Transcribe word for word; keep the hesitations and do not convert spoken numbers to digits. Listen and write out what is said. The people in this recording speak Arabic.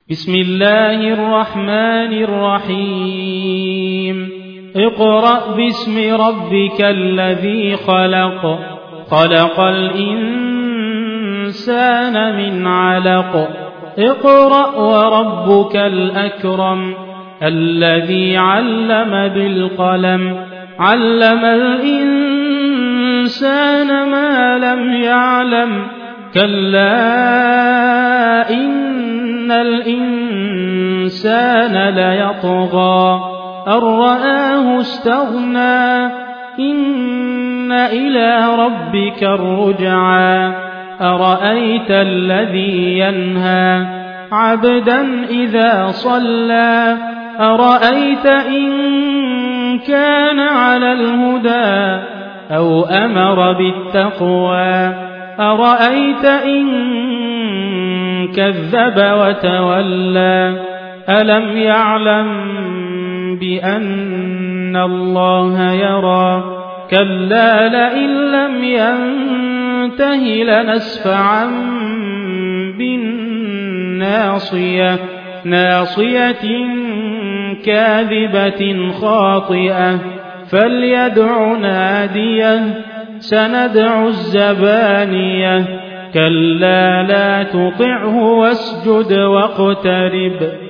بسم الله الرحمن الرحيم اقرأ باسم ربك الذي خلق خلق الإنسان من علق اقرأ وربك الأكرم الذي علم بالقلم علم الإنسان ما لم يعلم كلا إن الإنسان ليطغى أن رآه استغنى إن إلى ربك الرجعى أرأيت الذي ينهى عبدا إذا صلى أرأيت إن كان على الهدى أو أمر بالتقوى أرأيت إن كذب وتولى ألم يعلم بأن الله يرى كلا لئن لم ينته لنسفعا بالناصية ناصية كاذبة خاطئة فليدع ناديه سندع الزبانية كلا لا تطعه واسجد واقترب